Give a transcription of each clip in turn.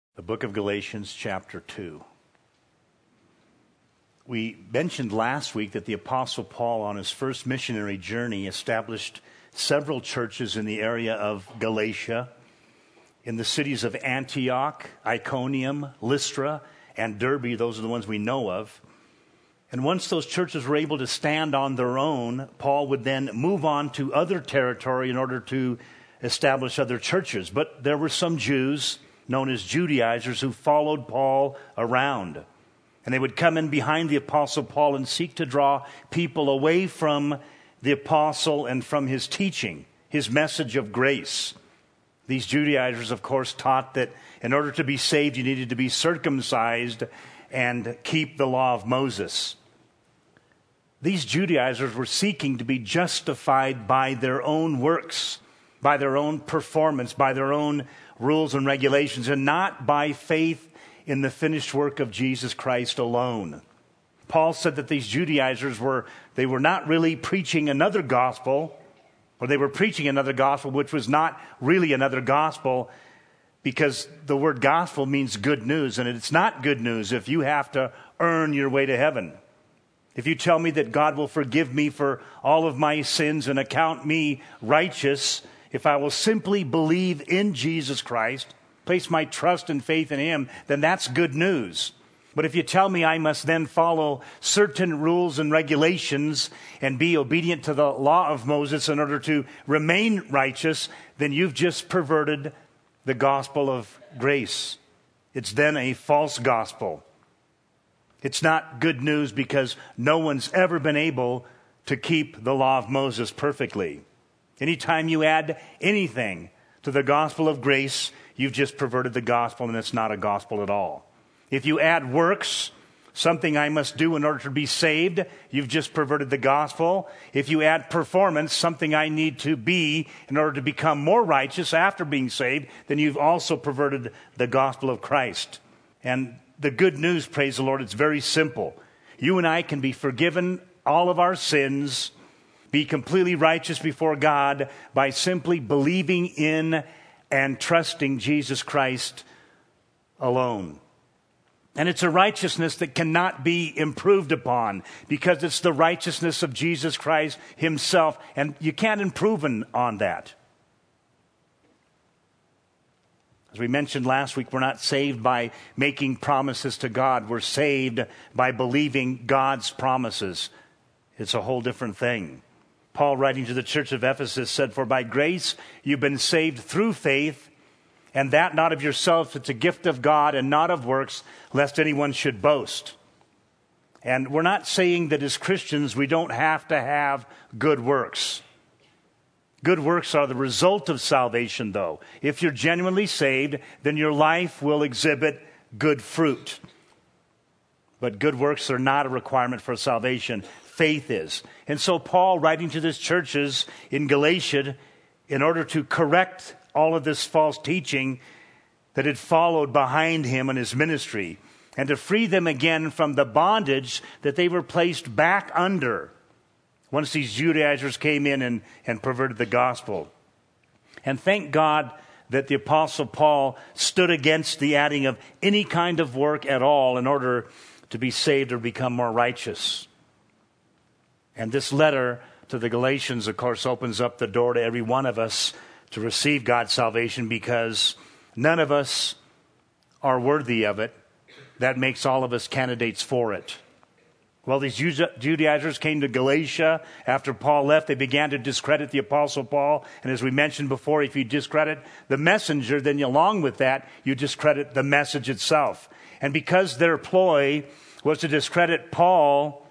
The book of Galatians, chapter 2. We mentioned last week that the Apostle Paul, on his first missionary journey, established several churches in the area of Galatia, in the cities of Antioch, Iconium, Lystra, and Derbe. Those are the ones we know of. And once those churches were able to stand on their own, Paul would then move on to other territory in order to establish other churches. But there were some Jews, known as Judaizers, who followed Paul around. And they would come in behind the Apostle Paul and seek to draw people away from the apostle and from his teaching, his message of grace. These Judaizers, of course, taught that in order to be saved, you needed to be circumcised and keep the law of Moses. These Judaizers were seeking to be justified by their own works, by their own performance, by their own rules and regulations, and not by faith in the finished work of Jesus Christ alone. Paul said that these Judaizers were not really preaching another gospel, or they were preaching another gospel which was not really another gospel, because the word gospel means good news, and it's not good news if you have to earn your way to heaven. If you tell me that God will forgive me for all of my sins and account me righteous, if I will simply believe in Jesus Christ, place my trust and faith in Him, then that's good news. But if you tell me I must then follow certain rules and regulations and be obedient to the law of Moses in order to remain righteous, then you've just perverted the gospel of grace. It's then a false gospel. It's not good news because no one's ever been able to keep the law of Moses perfectly. Anytime you add anything to the gospel of grace, you've just perverted the gospel, and it's not a gospel at all. If you add works, something I must do in order to be saved, you've just perverted the gospel. If you add performance, something I need to be in order to become more righteous after being saved, then you've also perverted the gospel of Christ. And the good news, praise the Lord, it's very simple. You and I can be forgiven all of our sins, be completely righteous before God by simply believing in and trusting Jesus Christ alone. And it's a righteousness that cannot be improved upon because it's the righteousness of Jesus Christ Himself, and you can't improve on that. As we mentioned last week, we're not saved by making promises to God. We're saved by believing God's promises. It's a whole different thing. Paul, writing to the church of Ephesus, said, "For by grace you've been saved through faith, and that not of yourself, it's a gift of God and not of works, lest anyone should boast." And we're not saying that as Christians we don't have to have good works. Good works are the result of salvation, though. If you're genuinely saved, then your life will exhibit good fruit. But good works are not a requirement for salvation. Faith is. And so Paul, writing to these churches in Galatia, in order to correct all of this false teaching that had followed behind him in his ministry, and to free them again from the bondage that they were placed back under once these Judaizers came in and perverted the gospel. And thank God that the Apostle Paul stood against the adding of any kind of work at all in order to be saved or become more righteous. And this letter to the Galatians, of course, opens up the door to every one of us to receive God's salvation because none of us are worthy of it. That makes all of us candidates for it. Well, these Judaizers came to Galatia after Paul left. They began to discredit the Apostle Paul. And as we mentioned before, if you discredit the messenger, then along with that, you discredit the message itself. And because their ploy was to discredit Paul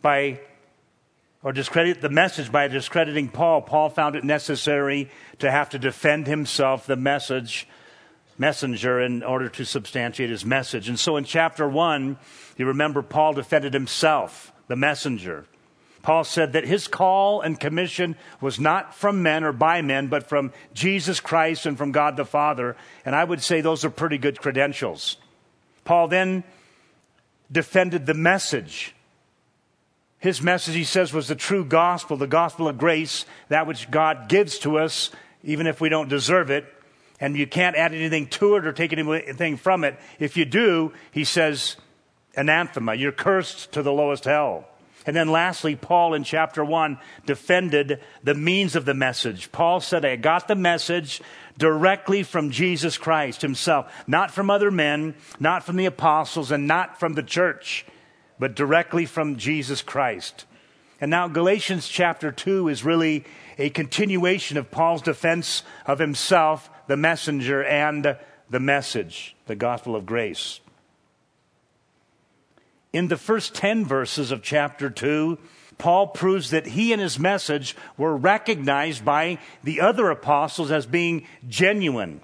discredit the message by discrediting Paul, Paul found it necessary to have to defend himself, the messenger, in order to substantiate his message. And so in chapter 1, you remember Paul defended himself, the messenger. Paul said that his call and commission was not from men or by men, but from Jesus Christ and from God the Father. And I would say those are pretty good credentials. Paul then defended the message. His message, he says, was the true gospel, the gospel of grace, that which God gives to us, even if we don't deserve it. And you can't add anything to it or take anything from it. If you do, he says, anathema, you're cursed to the lowest hell. And then lastly, Paul in chapter 1 defended the means of the message. Paul said, I got the message directly from Jesus Christ himself, not from other men, not from the apostles, and not from the church, but directly from Jesus Christ. And now Galatians chapter 2 is really a continuation of Paul's defense of himself, the messenger, and the message, the gospel of grace. In the first 10 verses of chapter 2, Paul proves that he and his message were recognized by the other apostles as being genuine.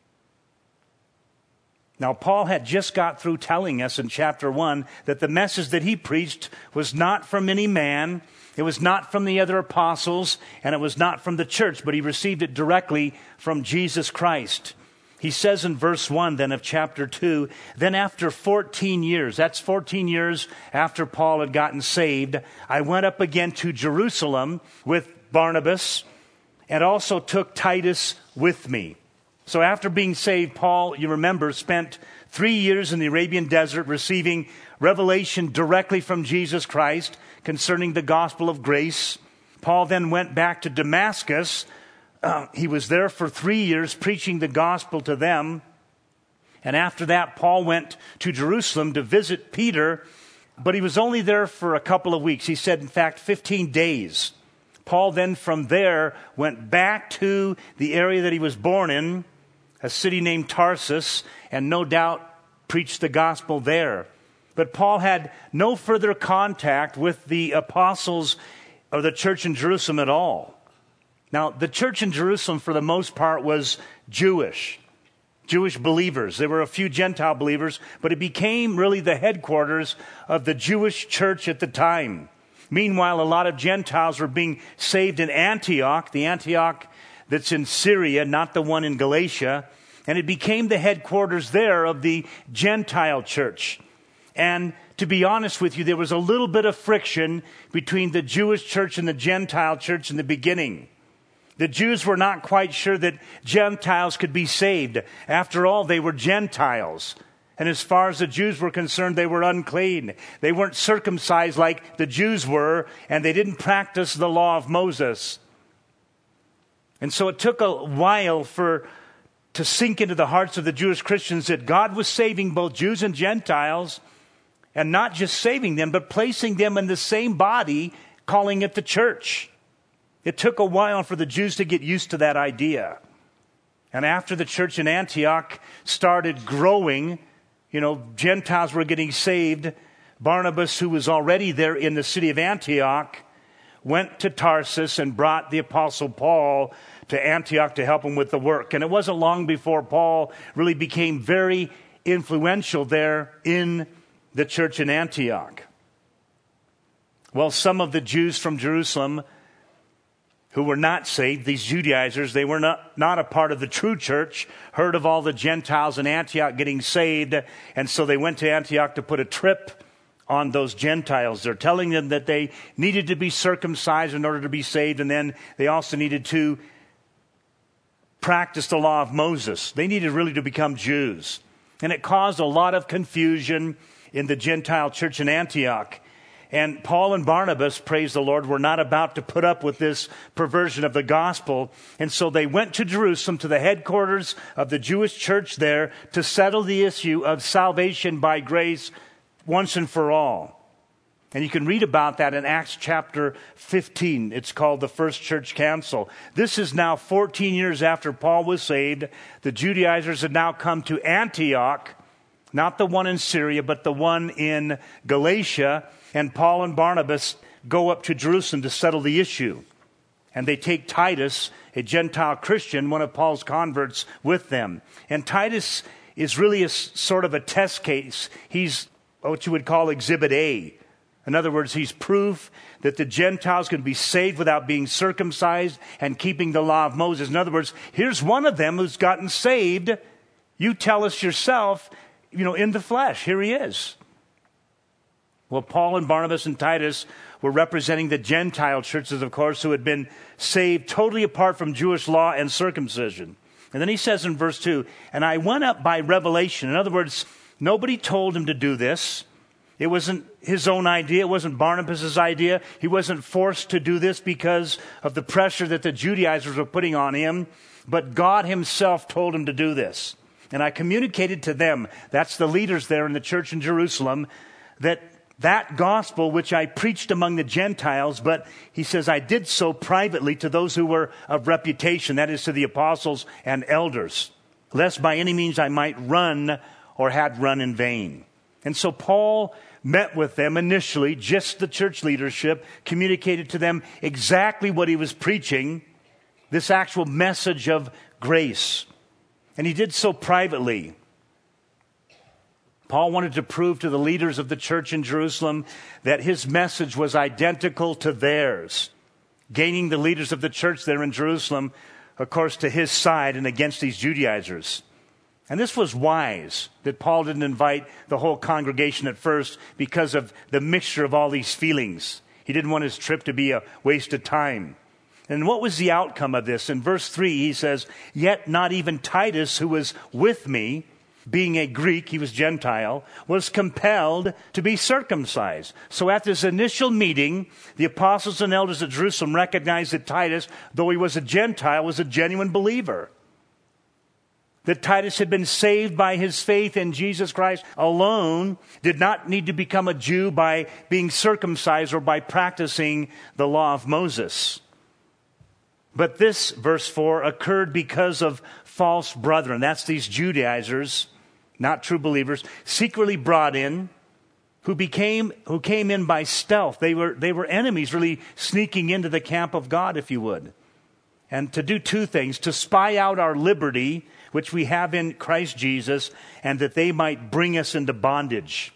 Now, Paul had just got through telling us in chapter 1 that the message that he preached was not from any man, it was not from the other apostles, and it was not from the church, but he received it directly from Jesus Christ. He says in verse 1 then of chapter 2, then after 14 years, that's 14 years after Paul had gotten saved, I went up again to Jerusalem with Barnabas and also took Titus with me. So after being saved, Paul, you remember, spent 3 years in the Arabian desert receiving revelation directly from Jesus Christ concerning the gospel of grace. Paul then went back to Damascus. He was there for 3 years preaching the gospel to them. And after that, Paul went to Jerusalem to visit Peter, but he was only there for a couple of weeks. He said, in fact, 15 days. Paul then from there went back to the area that he was born in, a city named Tarsus, and no doubt preached the gospel there. But Paul had no further contact with the apostles or the church in Jerusalem at all. Now, the church in Jerusalem, for the most part, was Jewish believers. There were a few Gentile believers, but it became really the headquarters of the Jewish church at the time. Meanwhile, a lot of Gentiles were being saved in Antioch, the Antioch that's in Syria, not the one in Galatia, and it became the headquarters there of the Gentile church. And to be honest with you, there was a little bit of friction between the Jewish church and the Gentile church in the beginning. The Jews were not quite sure that Gentiles could be saved. After all, they were Gentiles. And as far as the Jews were concerned, they were unclean. They weren't circumcised like the Jews were, and they didn't practice the law of Moses. And so it took a while to sink into the hearts of the Jewish Christians that God was saving both Jews and Gentiles, and not just saving them, but placing them in the same body, calling it the church. It took a while for the Jews to get used to that idea. And after the church in Antioch started growing, Gentiles were getting saved, Barnabas, who was already there in the city of Antioch, went to Tarsus and brought the apostle Paul to Antioch to help him with the work. And it wasn't long before Paul really became very influential there in the church in Antioch. Well, some of the Jews from Jerusalem who were not saved, these Judaizers, they were not a part of the true church, heard of all the Gentiles in Antioch getting saved, and so they went to Antioch to put a trip on those Gentiles. They're telling them that they needed to be circumcised in order to be saved, and then they also needed to practice the law of Moses. They needed really to become Jews. And it caused a lot of confusion in the Gentile church in Antioch. And Paul and Barnabas, praise the Lord, were not about to put up with this perversion of the gospel. And so they went to Jerusalem, to the headquarters of the Jewish church there, to settle the issue of salvation by grace once and for all. And you can read about that in Acts chapter 15. It's called the First Church Council. This is now 14 years after Paul was saved. The Judaizers had now come to Antioch, not the one in Syria, but the one in Galatia. And Paul and Barnabas go up to Jerusalem to settle the issue. And they take Titus, a Gentile Christian, one of Paul's converts, with them. And Titus is really a sort of a test case. He's what you would call Exhibit A. In other words, he's proof that the Gentiles can be saved without being circumcised and keeping the law of Moses. In other words, here's one of them who's gotten saved. You tell us yourself, in the flesh. Here he is. Well, Paul and Barnabas and Titus were representing the Gentile churches, of course, who had been saved totally apart from Jewish law and circumcision. And then he says in verse 2, and I went up by revelation. In other words, nobody told him to do this. It wasn't his own idea. It wasn't Barnabas' idea. He wasn't forced to do this because of the pressure that the Judaizers were putting on him. But God himself told him to do this. And I communicated to them, that's the leaders there in the church in Jerusalem, that gospel which I preached among the Gentiles, but he says I did so privately to those who were of reputation, that is to the apostles and elders, lest by any means I might run or had run in vain. And so Paul met with them initially, just the church leadership, communicated to them exactly what he was preaching, this actual message of grace. And he did so privately. Paul wanted to prove to the leaders of the church in Jerusalem that his message was identical to theirs, gaining the leaders of the church there in Jerusalem, of course, to his side and against these Judaizers. And this was wise, that Paul didn't invite the whole congregation at first because of the mixture of all these feelings. He didn't want his trip to be a waste of time. And what was the outcome of this? In verse 3, he says, yet not even Titus, who was with me, being a Greek, he was Gentile, was compelled to be circumcised. So at this initial meeting, the apostles and elders at Jerusalem recognized that Titus, though he was a Gentile, was a genuine believer. That Titus had been saved by his faith in Jesus Christ alone, did not need to become a Jew by being circumcised or by practicing the law of Moses. But this, verse 4, occurred because of false brethren. That's these Judaizers, not true believers, secretly brought in, who came in by stealth. They were enemies, really sneaking into the camp of God, if you would. And to do two things: to spy out our liberty, which we have in Christ Jesus, and that they might bring us into bondage.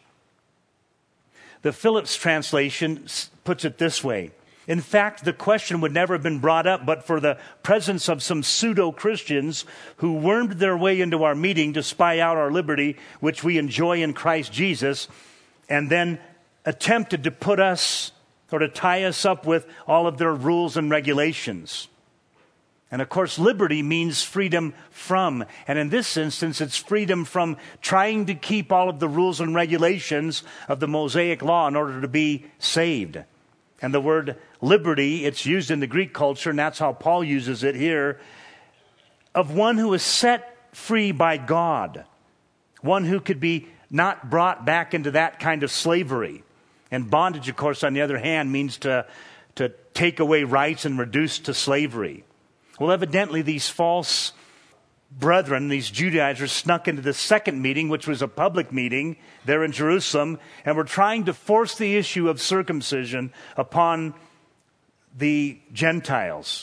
The Phillips translation puts it this way: in fact, the question would never have been brought up but for the presence of some pseudo-Christians who wormed their way into our meeting to spy out our liberty, which we enjoy in Christ Jesus, and then attempted to put us or to tie us up with all of their rules and regulations. And of course, liberty means freedom from. And in this instance, it's freedom from trying to keep all of the rules and regulations of the Mosaic law in order to be saved. And the word liberty, it's used in the Greek culture, and that's how Paul uses it here, of one who is set free by God. One who could be not brought back into that kind of slavery. And bondage, of course, on the other hand, means to take away rights and reduce to slavery. Well, evidently, these false brethren, these Judaizers, snuck into the second meeting, which was a public meeting there in Jerusalem, and were trying to force the issue of circumcision upon the Gentiles.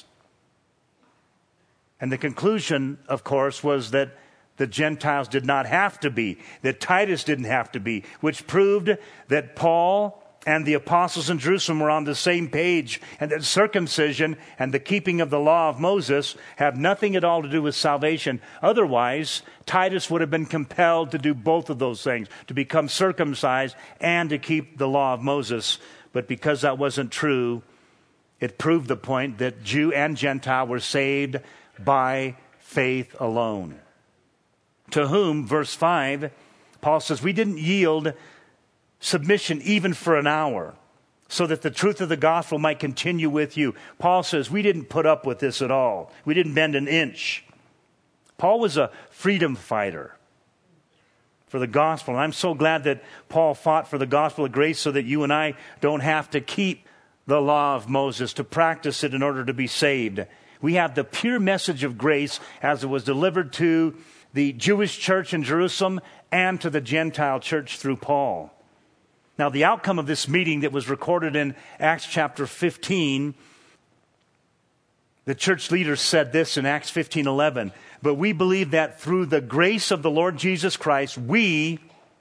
And the conclusion, of course, was that the Gentiles did not have to be, that Titus didn't have to be, which proved that Paul and the apostles in Jerusalem were on the same page, and that circumcision and the keeping of the law of Moses have nothing at all to do with salvation. Otherwise, Titus would have been compelled to do both of those things, to become circumcised and to keep the law of Moses. But because that wasn't true, it proved the point that Jew and Gentile were saved by faith alone. To whom, verse 5, Paul says, we didn't yield submission even for an hour, so that the truth of the gospel might continue with you. Paul says, we didn't put up with this at all. We didn't bend an inch. Paul was a freedom fighter for the gospel. And I'm so glad that Paul fought for the gospel of grace so that you and I don't have to keep the law of Moses, to practice it in order to be saved. We have the pure message of grace as it was delivered to the Jewish church in Jerusalem and to the Gentile church through Paul. Now, the outcome of this meeting that was recorded in Acts chapter 15, the church leaders said this in Acts 15:11, but we believe that through the grace of the Lord Jesus Christ, we,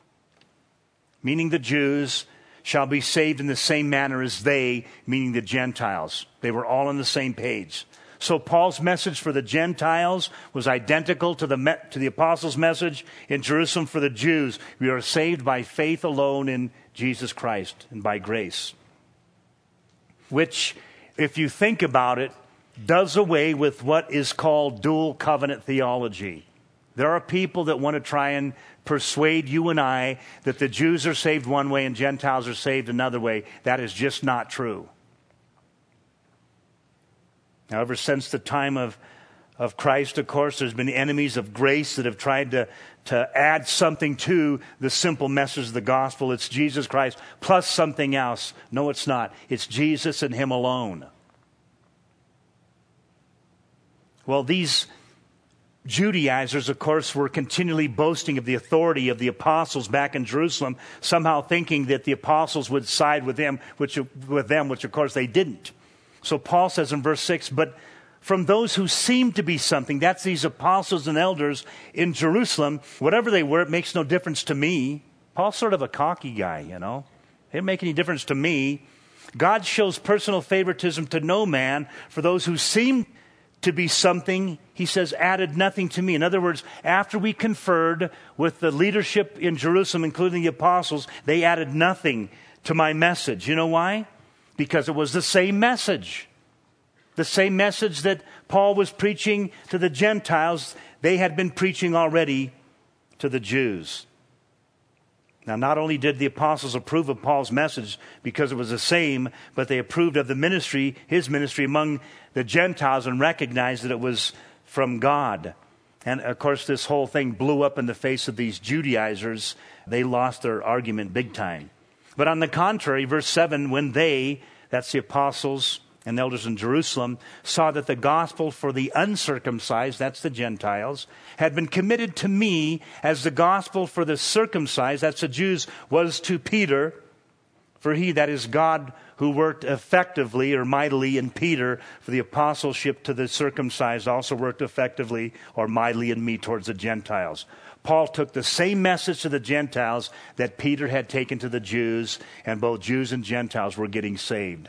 meaning the Jews, shall be saved in the same manner as they, meaning the Gentiles. They were all on the same page. So Paul's message for the Gentiles was identical to the apostles' message in Jerusalem for the Jews. We are saved by faith alone in Jesus Christ and by grace. Which, if you think about it, does away with what is called dual covenant theology. There are people that want to try and persuade you and I that the Jews are saved one way and Gentiles are saved another way. That is just not true. Now, ever since the time of Christ, of course, there's been enemies of grace that have tried to add something to the simple message of the gospel. It's Jesus Christ plus something else. No, it's not. It's Jesus and Him alone. Well, these Judaizers, of course, were continually boasting of the authority of the apostles back in Jerusalem, somehow thinking that the apostles would side with them, which of course they didn't. So Paul says in verse 6, but from those who seem to be something, that's these apostles and elders in Jerusalem, whatever they were, it makes no difference to me. Paul's sort of a cocky guy, you know. It didn't make any difference to me. God shows personal favoritism to no man. For those who seem to be something, he says, added nothing to me. In other words, after we conferred with the leadership in Jerusalem, including the apostles, they added nothing to my message. You know why? Because it was the same message. The same message that Paul was preaching to the Gentiles, they had been preaching already to the Jews. Now, not only did the apostles approve of Paul's message because it was the same, but they approved of the ministry, his ministry among the Gentiles, and recognized that it was from God. And of course, this whole thing blew up in the face of these Judaizers. They lost their argument big time. But on the contrary, verse 7, when they, that's the apostles and elders in Jerusalem, saw that the gospel for the uncircumcised, that's the Gentiles, had been committed to me as the gospel for the circumcised, that's the Jews, was to Peter. For he, that is God, who worked effectively or mightily in Peter for the apostleship to the circumcised, also worked effectively or mightily in me towards the Gentiles. Paul took the same message to the Gentiles that Peter had taken to the Jews, and both Jews and Gentiles were getting saved.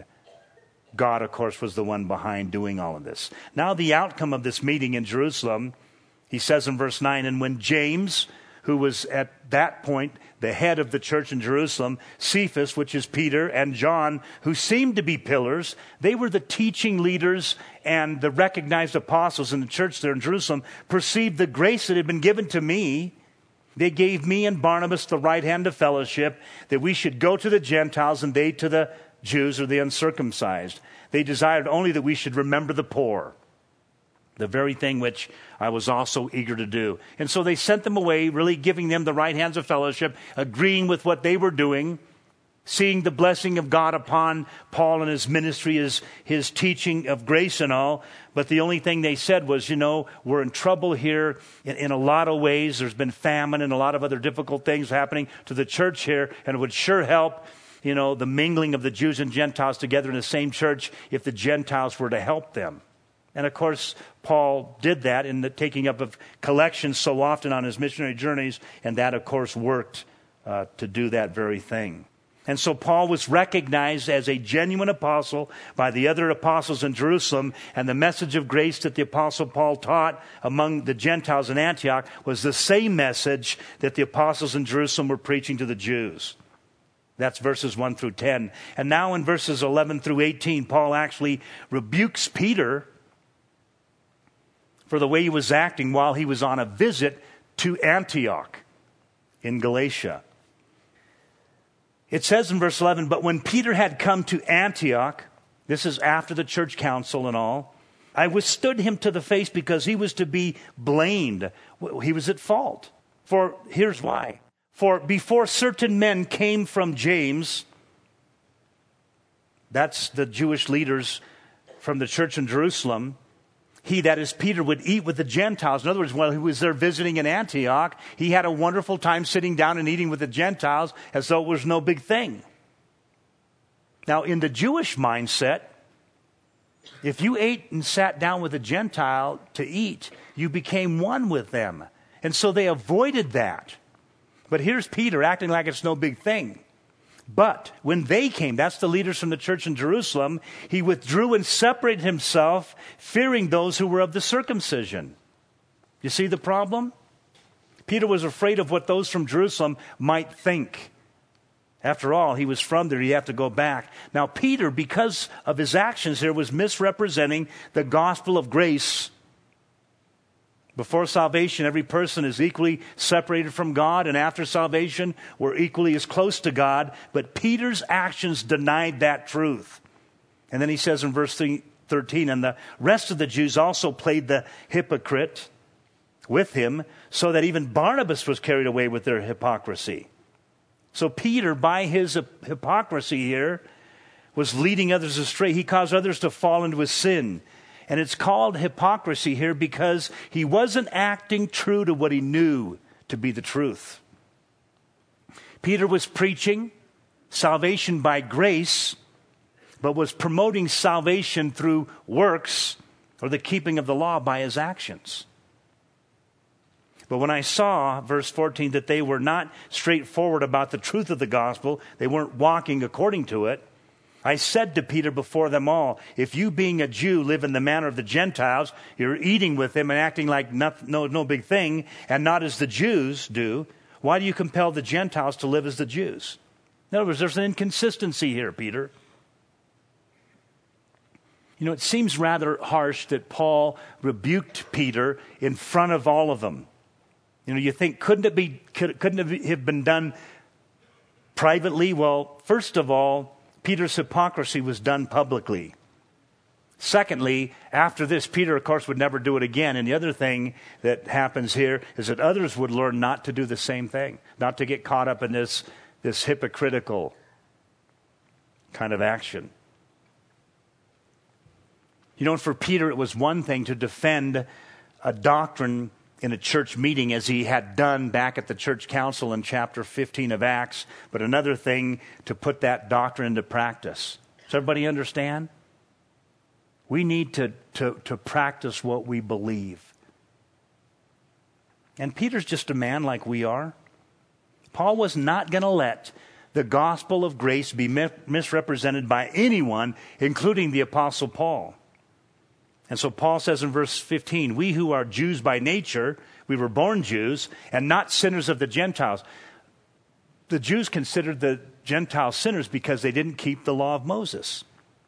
God, of course, was the one behind doing all of this. Now, the outcome of this meeting in Jerusalem, he says in verse 9, and when James, who was at that point the head of the church in Jerusalem, Cephas, which is Peter, and John, who seemed to be pillars, they were the teaching leaders and the recognized apostles in the church there in Jerusalem, perceived the grace that had been given to me. They gave me and Barnabas the right hand of fellowship, that we should go to the Gentiles and they to the Jews or the uncircumcised. They desired only that we should remember the poor, the very thing which I was also eager to do. And so they sent them away, really giving them the right hands of fellowship, agreeing with what they were doing, seeing the blessing of God upon Paul and his ministry, his teaching of grace and all. But the only thing they said was, we're in trouble here in a lot of ways. There's been famine and a lot of other difficult things happening to the church here, and it would sure help the mingling of the Jews and Gentiles together in the same church if the Gentiles were to help them. And of course, Paul did that in the taking up of collections so often on his missionary journeys, and that, of course, worked to do that very thing. And so Paul was recognized as a genuine apostle by the other apostles in Jerusalem, and the message of grace that the apostle Paul taught among the Gentiles in Antioch was the same message that the apostles in Jerusalem were preaching to the Jews. That's verses 1 through 10. And now in verses 11 through 18, Paul actually rebukes Peter for the way he was acting while he was on a visit to Antioch in Galatia. It says in verse 11, but when Peter had come to Antioch, this is after the church council and all, I withstood him to the face because he was to be blamed. He was at fault. For here's why. For before certain men came from James, that's the Jewish leaders from the church in Jerusalem, he, that is Peter, would eat with the Gentiles. In other words, while he was there visiting in Antioch, he had a wonderful time sitting down and eating with the Gentiles as though it was no big thing. Now, in the Jewish mindset, if you ate and sat down with a Gentile to eat, you became one with them. And so they avoided that. But here's Peter acting like it's no big thing. But when they came, that's the leaders from the church in Jerusalem, he withdrew and separated himself, fearing those who were of the circumcision. You see the problem? Peter was afraid of what those from Jerusalem might think After all, he was from there. He'd have to go back. Now, Peter, because of his actions here, was misrepresenting the gospel of grace. Before salvation, every person is equally separated from God, and after salvation, we're equally as close to God. But Peter's actions denied that truth. And then he says in verse 13, and the rest of the Jews also played the hypocrite with him, so that even Barnabas was carried away with their hypocrisy. So Peter, by his hypocrisy here, was leading others astray. He caused others to fall into his sin. And it's called hypocrisy here because he wasn't acting true to what he knew to be the truth. Peter was preaching salvation by grace, but was promoting salvation through works or the keeping of the law by his actions. But when I saw, verse 14, that they were not straightforward about the truth of the gospel, they weren't walking according to it, I said to Peter before them all, if you being a Jew live in the manner of the Gentiles, you're eating with them and acting like no big thing, and not as the Jews do, why do you compel the Gentiles to live as the Jews? In other words, there's an inconsistency here, Peter. You know, it seems rather harsh that Paul rebuked Peter in front of all of them. You know, you think, couldn't it have been done privately? Well, first of all, Peter's hypocrisy was done publicly. Secondly, after this, Peter, of course, would never do it again. And the other thing that happens here is that others would learn not to do the same thing, not to get caught up in this hypocritical kind of action. You know, for Peter, it was one thing to defend a doctrine in a church meeting as he had done back at the church council in chapter 15 of Acts, but another thing to put that doctrine into practice. Does everybody understand? We need to practice what we believe. And Peter's just a man like we are. Paul was not going to let the gospel of grace be misrepresented by anyone, including the Apostle Paul. And so Paul says in verse 15, we who are Jews by nature, we were born Jews, and not sinners of the Gentiles. The Jews considered the Gentiles sinners because they didn't keep the law of Moses.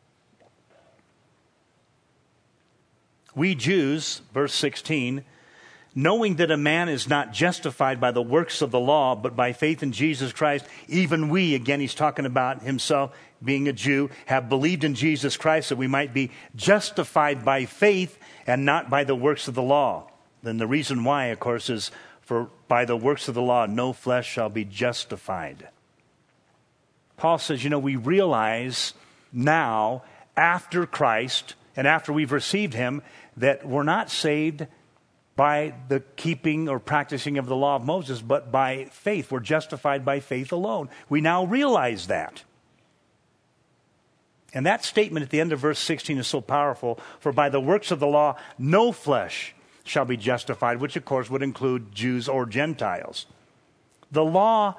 We Jews, verse 16, knowing that a man is not justified by the works of the law, but by faith in Jesus Christ, even we, again, he's talking about himself being a Jew, have believed in Jesus Christ that we might be justified by faith and not by the works of the law. Then the reason why, of course, is for by the works of the law, no flesh shall be justified. Paul says, you know, we realize now, after Christ and after we've received him, that we're not saved by the keeping or practicing of the law of Moses, but by faith. We're justified by faith alone. We now realize that. And that statement at the end of verse 16 is so powerful. For by the works of the law, no flesh shall be justified, which of course would include Jews or Gentiles. The law,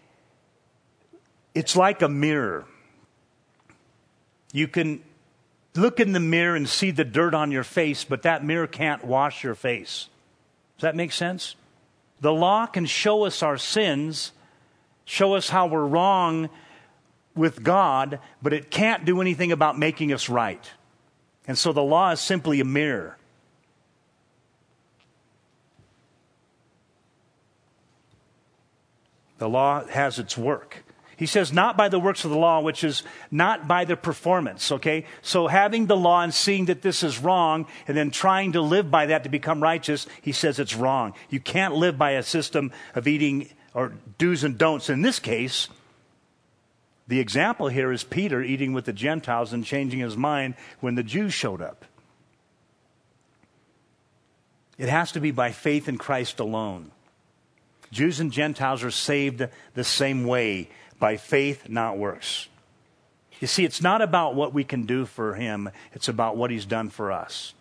it's like a mirror. You can look in the mirror and see the dirt on your face, but that mirror can't wash your face. Does that make sense? The law can show us our sins, show us how we're wrong with God, but it can't do anything about making us right. And so the law is simply a mirror. The law has its work. He says, not by the works of the law, which is not by the performance, okay? So having the law and seeing that this is wrong and then trying to live by that to become righteous, he says it's wrong. You can't live by a system of eating or do's and don'ts. In this case, the example here is Peter eating with the Gentiles and changing his mind when the Jews showed up. It has to be by faith in Christ alone. Jews and Gentiles are saved the same way, by faith, not works. You see, it's not about what we can do for him. It's about what he's done for us.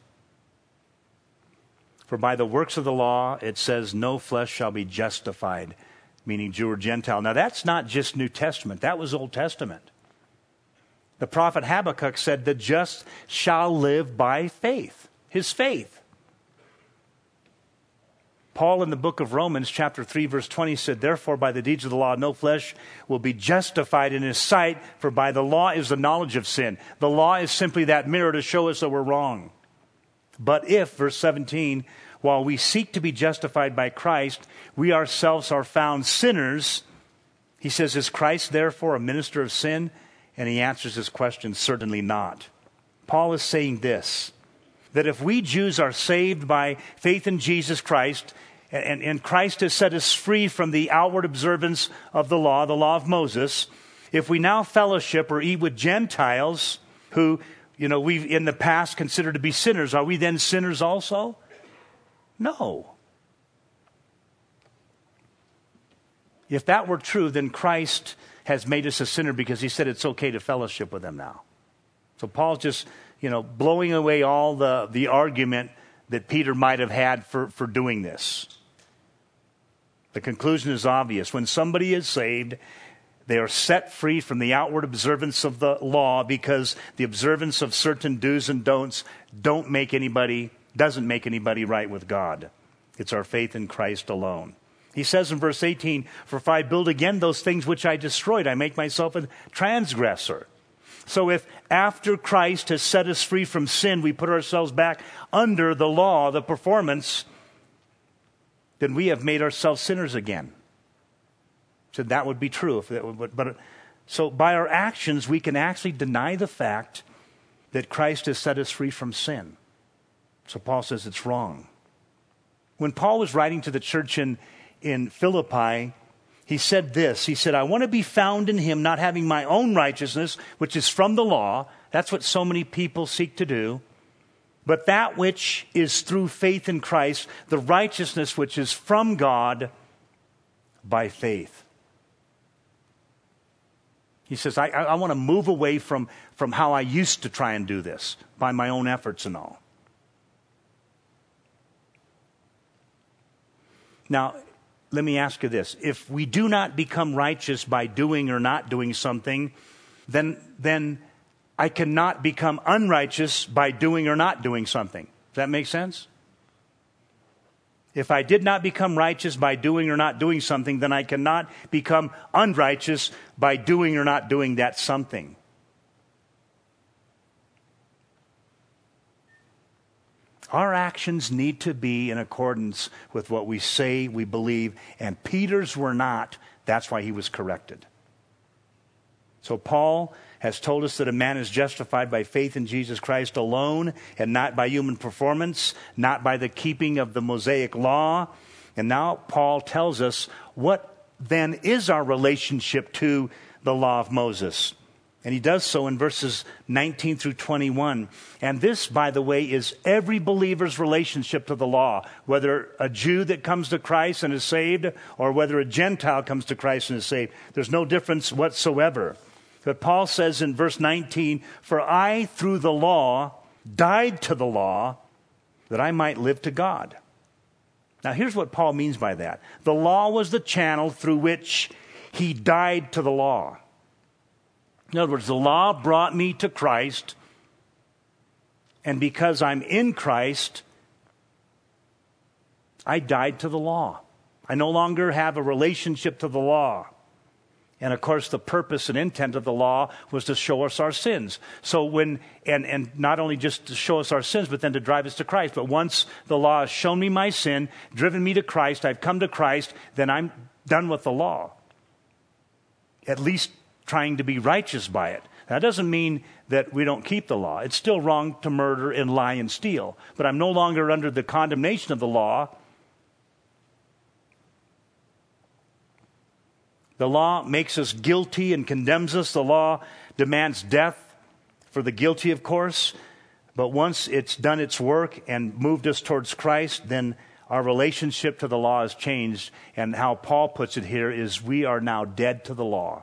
For by the works of the law, it says, no flesh shall be justified, meaning Jew or Gentile. Now, that's not just New Testament. That was Old Testament. The prophet Habakkuk said, the just shall live by faith. His faith. Paul in the book of Romans chapter 3 verse 20 said, therefore by the deeds of the law no flesh will be justified in his sight, for by the law is the knowledge of sin. The law is simply that mirror to show us that we're wrong. But if, verse 17, while we seek to be justified by Christ, we ourselves are found sinners, he says, is Christ therefore a minister of sin? And he answers his question, certainly not. Paul is saying this, that if we Jews are saved by faith in Jesus Christ, and Christ has set us free from the outward observance of the law of Moses, if we now fellowship or eat with Gentiles who, we've in the past considered to be sinners, are we then sinners also? No. If that were true, then Christ has made us a sinner because he said it's okay to fellowship with them now. So Paul's just, blowing away all the argument that Peter might have had for doing this. The conclusion is obvious. When somebody is saved, they are set free from the outward observance of the law because the observance of certain do's and don'ts doesn't make anybody right with God. It's our faith in Christ alone. He says in verse 18, for if I build again those things which I destroyed, I make myself a transgressor. So if after Christ has set us free from sin, we put ourselves back under the law, the performance, then we have made ourselves sinners again. So that would be true. So by our actions, we can actually deny the fact that Christ has set us free from sin. So Paul says it's wrong. When Paul was writing to the church in Philippi, he said this. He said, I want to be found in him, not having my own righteousness, which is from the law. That's what so many people seek to do. But that which is through faith in Christ, the righteousness which is from God by faith. He says, I want to move away from how I used to try and do this by my own efforts and all. Now, let me ask you this. If we do not become righteous by doing or not doing something, then I cannot become unrighteous by doing or not doing something. Does that make sense? If I did not become righteous by doing or not doing something, then I cannot become unrighteous by doing or not doing that something. Our actions need to be in accordance with what we say we believe, and Peter's were not. That's why he was corrected. So Paul has told us that a man is justified by faith in Jesus Christ alone and not by human performance, not by the keeping of the Mosaic law. And now Paul tells us what then is our relationship to the law of Moses. And he does so in verses 19 through 21. And this, by the way, is every believer's relationship to the law, whether a Jew that comes to Christ and is saved or whether a Gentile comes to Christ and is saved. There's no difference whatsoever. But Paul says in verse 19, for I, through the law, died to the law that I might live to God. Now, here's what Paul means by that. The law was the channel through which he died to the law. In other words, the law brought me to Christ, and because I'm in Christ, I died to the law. I no longer have a relationship to the law. And of course, the purpose and intent of the law was to show us our sins. So and not only just to show us our sins, but then to drive us to Christ. But once the law has shown me my sin, driven me to Christ, I've come to Christ, then I'm done with the law. At least trying to be righteous by it. That doesn't mean that we don't keep the law. It's still wrong to murder and lie and steal. But I'm no longer under the condemnation of the law. The law makes us guilty and condemns us. The law demands death for the guilty, of course. But once it's done its work and moved us towards Christ, then our relationship to the law has changed. And how Paul puts it here is we are now dead to the law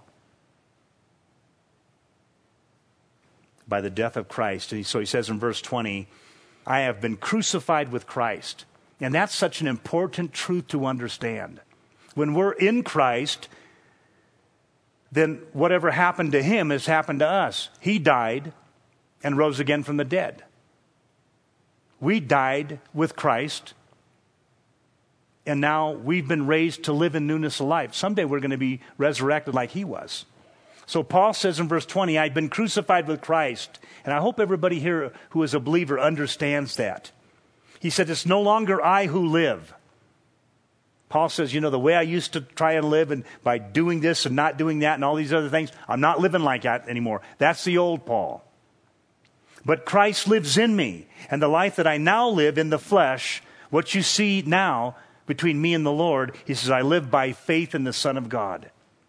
by the death of Christ. And so he says in verse 20, I have been crucified with Christ. And that's such an important truth to understand. When we're in Christ, then whatever happened to him has happened to us. He died and rose again from the dead. We died with Christ And now we've been raised to live in newness of life. Someday we're going to be resurrected like he was. So Paul says in verse 20, I've been crucified with Christ. And I hope everybody here who is a believer understands that. He said, it's no longer I who live. Paul says, the way I used to try and live and by doing this and not doing that and all these other things, I'm not living like that anymore. That's the old Paul. But Christ lives in me. And the life that I now live in the flesh, what you see now between me and the Lord, he says, I live by faith in the Son of God,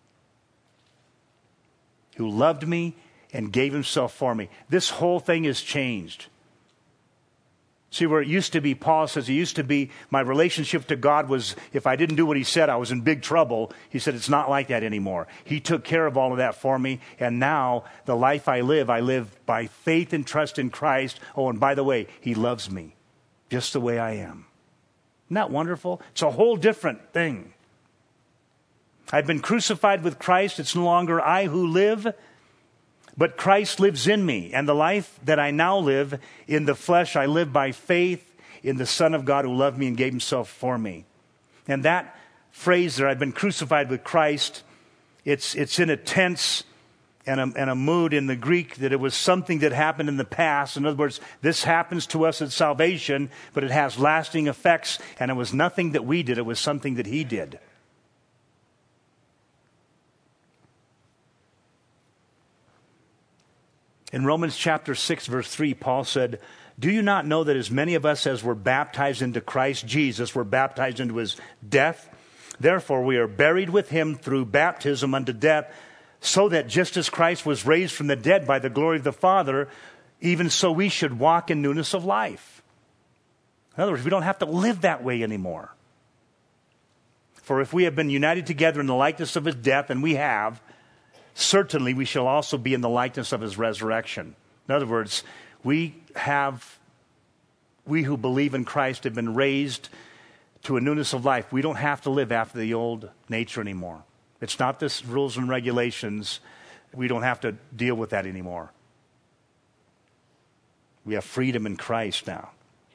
who loved me and gave himself for me. This whole thing has changed. See, where it used to be, Paul says, it used to be my relationship to God was, if I didn't do what he said, I was in big trouble. He said, it's not like that anymore. He took care of all of that for me. And now the life I live by faith and trust in Christ. Oh, and by the way, he loves me just the way I am. Isn't that wonderful? It's a whole different thing. I've been crucified with Christ. It's no longer I who live, but Christ lives in me. And the life that I now live in the flesh, I live by faith in the Son of God who loved me and gave himself for me. And that phrase there, I've been crucified with Christ, it's in a tense and a mood in the Greek that it was something that happened in the past. In other words, this happens to us at salvation, but it has lasting effects. And it was nothing that we did. It was something that he did. In Romans chapter 6, verse 3, Paul said, do you not know that as many of us as were baptized into Christ Jesus were baptized into his death? Therefore, we are buried with him through baptism unto death, so that just as Christ was raised from the dead by the glory of the Father, even so we should walk in newness of life. In other words, we don't have to live that way anymore. For if we have been united together in the likeness of his death, and we have, certainly we shall also be in the likeness of his resurrection. In other words, we who believe in Christ have been raised to a newness of life. We don't have to live after the old nature anymore. It's not this rules and regulations. We don't have to deal with that anymore. We have freedom in Christ now.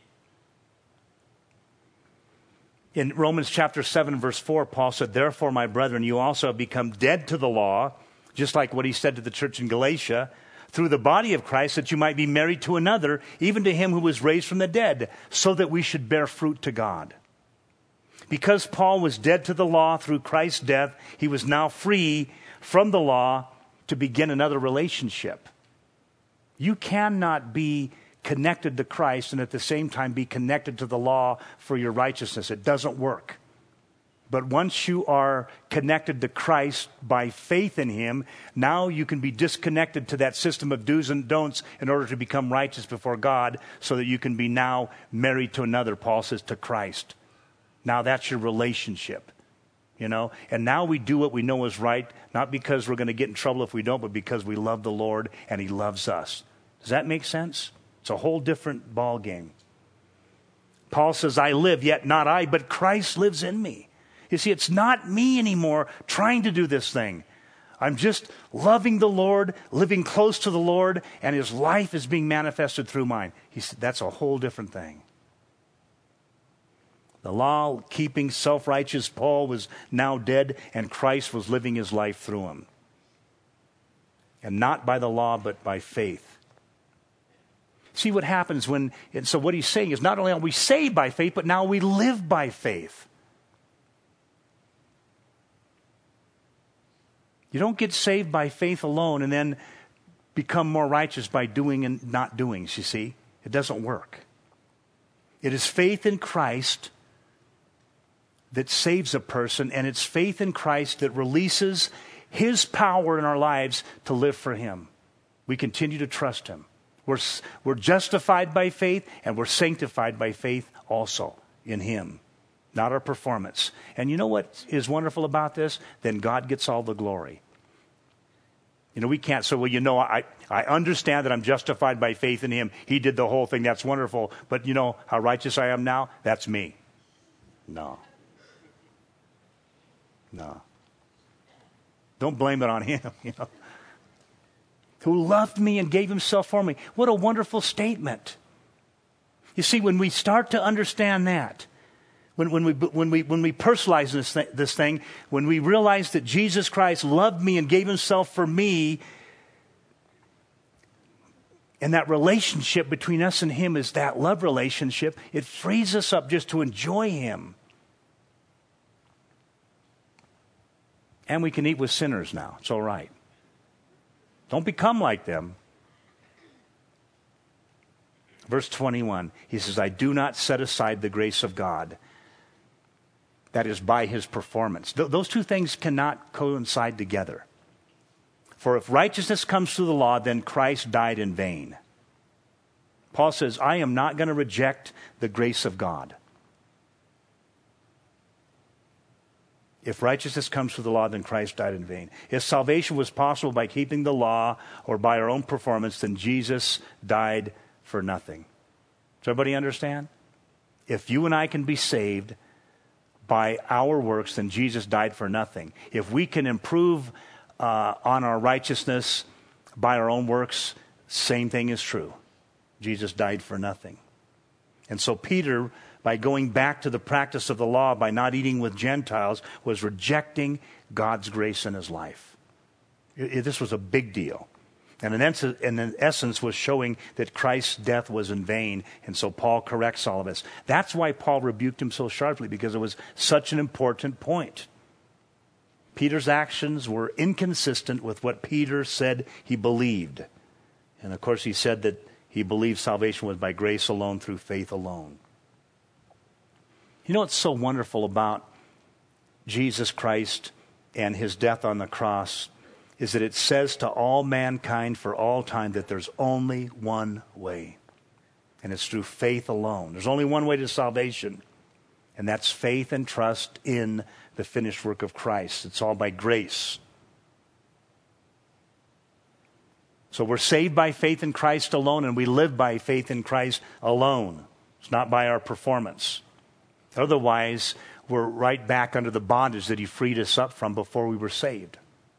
In Romans chapter 7, verse 4, Paul said, therefore, my brethren, you also have become dead to the law, just like what he said to the church in Galatia, through the body of Christ, that you might be married to another, even to him who was raised from the dead, so that we should bear fruit to God. Because Paul was dead to the law through Christ's death, he was now free from the law to begin another relationship. You cannot be connected to Christ and at the same time be connected to the law for your righteousness. It doesn't work. But once you are connected to Christ by faith in him, now you can be disconnected to that system of do's and don'ts in order to become righteous before God, so that you can be now married to another, Paul says, to Christ. Now that's your relationship, And now we do what we know is right, not because we're going to get in trouble if we don't, but because we love the Lord and he loves us. Does that make sense? It's a whole different ball game. Paul says, I live, yet not I, but Christ lives in me. You see, it's not me anymore trying to do this thing. I'm just loving the Lord, living close to the Lord, and his life is being manifested through mine. He said, that's a whole different thing. The law-keeping, self-righteous Paul was now dead, and Christ was living his life through him. And not by the law, but by faith. See what happens so what he's saying is not only are we saved by faith, but now we live by faith. You don't get saved by faith alone and then become more righteous by doing and not doing, you see. It doesn't work. It is faith in Christ that saves a person, and it's faith in Christ that releases his power in our lives to live for him. We continue to trust him. We're justified by faith, and we're sanctified by faith also in him, not our performance. And you know what is wonderful about this? Then God gets all the glory. We can't say, I understand that I'm justified by faith in him. He did the whole thing. That's wonderful. But how righteous I am now? That's me. No. Don't blame it on him, Who loved me and gave himself for me. What a wonderful statement. You see, when we start to understand that, When we personalize this thing, when we realize that Jesus Christ loved me and gave himself for me, and that relationship between us and him is that love relationship, it frees us up just to enjoy him. And we can eat with sinners now. It's all right. Don't become like them. Verse 21, he says, I do not set aside the grace of God. That is by his performance. Those two things cannot coincide together. For if righteousness comes through the law, then Christ died in vain. Paul says, I am not going to reject the grace of God. If righteousness comes through the law, then Christ died in vain. If salvation was possible by keeping the law or by our own performance, then Jesus died for nothing. Does everybody understand? If you and I can be saved by our works, then Jesus died for nothing. If we can improve on our righteousness by our own works, same thing is true. Jesus died for nothing. And so Peter, by going back to the practice of the law, by not eating with Gentiles, was rejecting God's grace in his life. This was a big deal. And in essence was showing that Christ's death was in vain. And so Paul corrects all of this. That's why Paul rebuked him so sharply, because it was such an important point. Peter's actions were inconsistent with what Peter said he believed. And of course he said that he believed salvation was by grace alone, through faith alone. You know what's so wonderful about Jesus Christ and his death on the cross is that it says to all mankind for all time that there's only one way. And it's through faith alone. There's only one way to salvation. And that's faith and trust in the finished work of Christ. It's all by grace. So we're saved by faith in Christ alone, and we live by faith in Christ alone. It's not by our performance. Otherwise, we're right back under the bondage that he freed us up from before we were saved.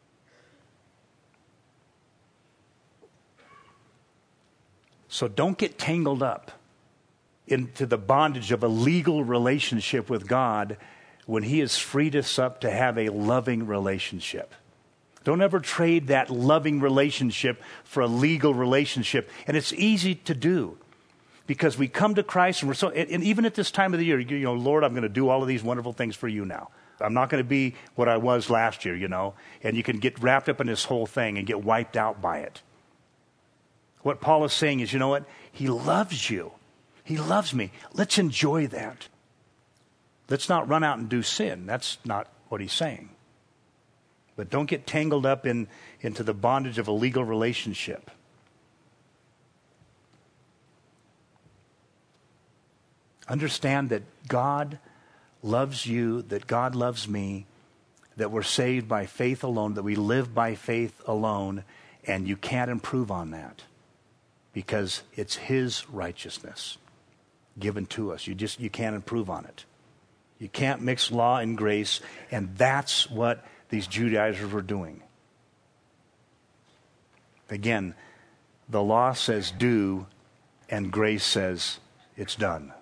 So don't get tangled up into the bondage of a legal relationship with God when he has freed us up to have a loving relationship. Don't ever trade that loving relationship for a legal relationship. And it's easy to do because we come to Christ and we're so, and even at this time of the year, you know, Lord, I'm going to do all of these wonderful things for you now. I'm not going to be what I was last year, you know, and you can get wrapped up in this whole thing and get wiped out by it. What Paul is saying is, you know what? He loves you. He loves me. Let's enjoy that. Let's not run out and do sin. That's not what he's saying. But don't get tangled up into the bondage of a legal relationship. Understand that God loves you, that God loves me, that we're saved by faith alone, that we live by faith alone, and you can't improve on that because it's his righteousness given to us. You can't improve on it. You can't mix law and grace, and that's what these Judaizers were doing. Again, the law says do, and grace says it's done.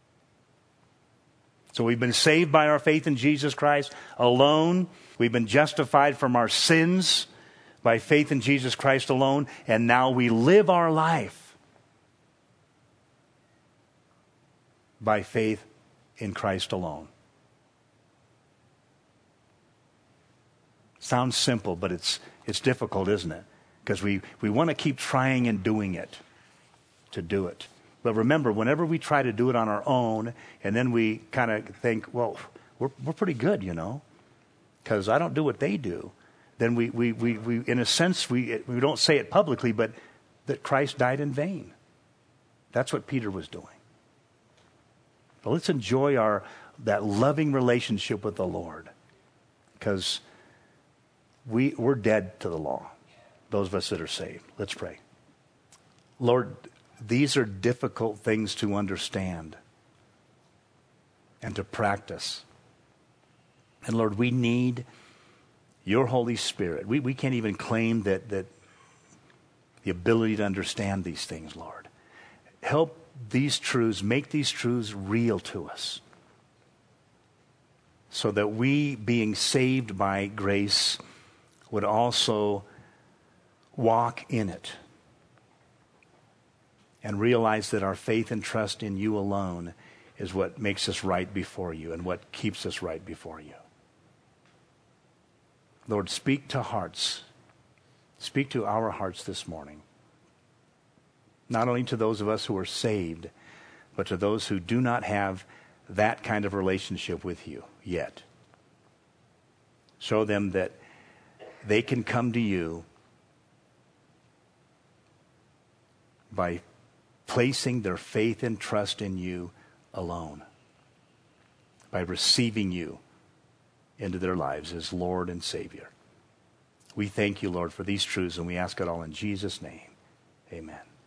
So we've been saved by our faith in Jesus Christ alone. We've been justified from our sins by faith in Jesus Christ alone. And now we live our life by faith in Christ alone. Sounds simple, but it's difficult, isn't it? Because we want to keep trying and doing it to do it. But remember, whenever we try to do it on our own, and then we kind of think, well, we're pretty good, you know, because I don't do what they do. Then we in a sense, we don't say it publicly, but that Christ died in vain. That's what Peter was doing. But let's enjoy that loving relationship with the Lord, because we're dead to the law, those of us that are saved. Let's pray. Lord, these are difficult things to understand and to practice. And Lord, we need your Holy Spirit. We can't even claim that the ability to understand these things, Lord. Help these truths, make these truths real to us. so that we, being saved by grace, would also walk in it and realize that our faith and trust in you alone is what makes us right before you and what keeps us right before you. Lord, speak to hearts. Speak to our hearts this morning. Not only to those of us who are saved, but to those who do not have that kind of relationship with you yet. Show them that they can come to you by placing their faith and trust in you alone, by receiving you into their lives as Lord and Savior. We thank you, Lord, for these truths, and we ask it all in Jesus' name. Amen.